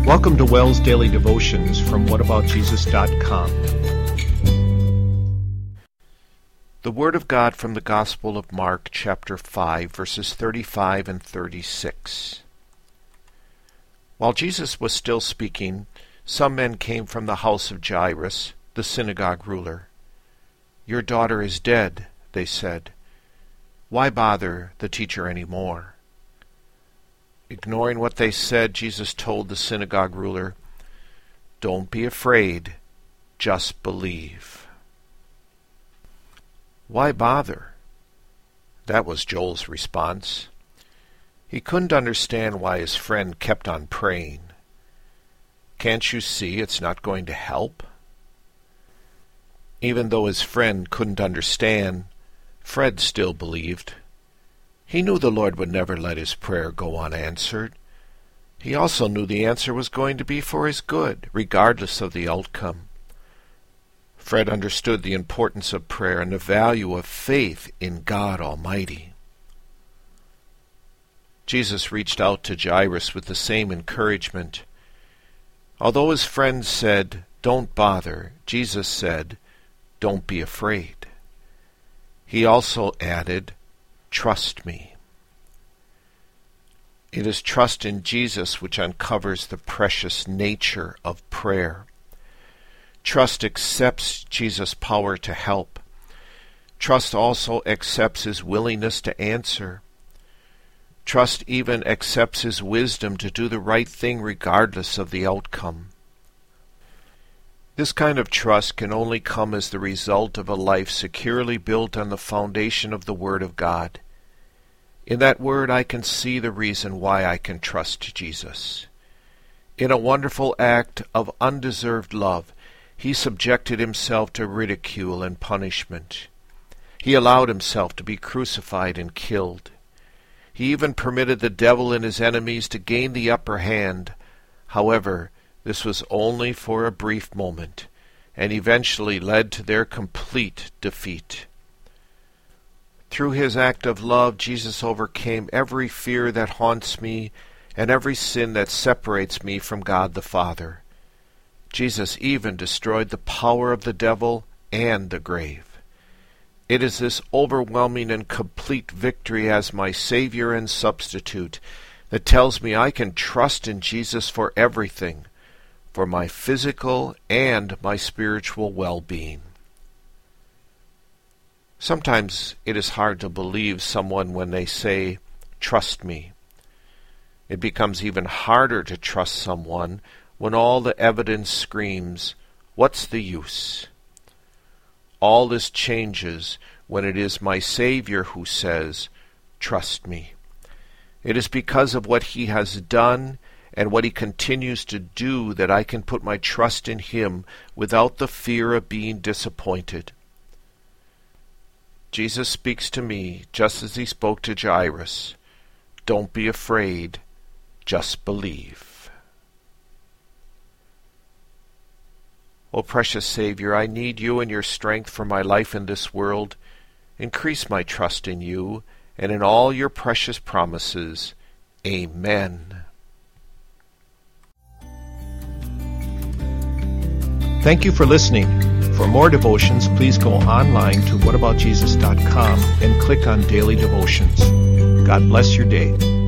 Welcome to WELL's Daily Devotions from whataboutjesus.com. The Word of God from the Gospel of Mark, chapter 5, verses 35 and 36. While Jesus was still speaking, some men came from the house of Jairus, the synagogue ruler. "Your daughter is dead," they said. "Why bother the teacher any more?" Ignoring what they said, Jesus told the synagogue ruler, "Don't be afraid, just believe." Why bother? That was Joel's response. He couldn't understand why his friend kept on praying. Can't you see it's not going to help? Even though his friend couldn't understand, Fred still believed. He knew the Lord would never let his prayer go unanswered. He also knew the answer was going to be for his good, regardless of the outcome. Fred understood the importance of prayer and the value of faith in God Almighty. Jesus reached out to Jairus with the same encouragement. Although his friends said, "Don't bother," Jesus said, "Don't be afraid." He also added, "Trust me." It is trust in Jesus which uncovers the precious nature of prayer. Trust accepts Jesus' power to help. Trust also accepts his willingness to answer. Trust even accepts his wisdom to do the right thing regardless of the outcome. This kind of trust can only come as the result of a life securely built on the foundation of the Word of God. In that Word I can see the reason why I can trust Jesus. In a wonderful act of undeserved love, he subjected himself to ridicule and punishment. He allowed himself to be crucified and killed. He even permitted the devil and his enemies to gain the upper hand. However, this was only for a brief moment, and eventually led to their complete defeat. Through his act of love, Jesus overcame every fear that haunts me and every sin that separates me from God the Father. Jesus even destroyed the power of the devil and the grave. It is this overwhelming and complete victory as my Savior and substitute that tells me I can trust in Jesus for everything, for my physical and my spiritual well-being. Sometimes it is hard to believe someone when they say, "Trust me." It becomes even harder to trust someone when all the evidence screams, "What's the use?" All this changes when it is my Savior who says, "Trust me." It is because of what he has done and what he continues to do that I can put my trust in him without the fear of being disappointed. Jesus speaks to me just as he spoke to Jairus. Don't be afraid, just believe. O precious Savior, I need you and your strength for my life in this world. Increase my trust in you and in all your precious promises. Amen. Thank you for listening. For more devotions, please go online to whataboutjesus.com and click on Daily Devotions. God bless your day.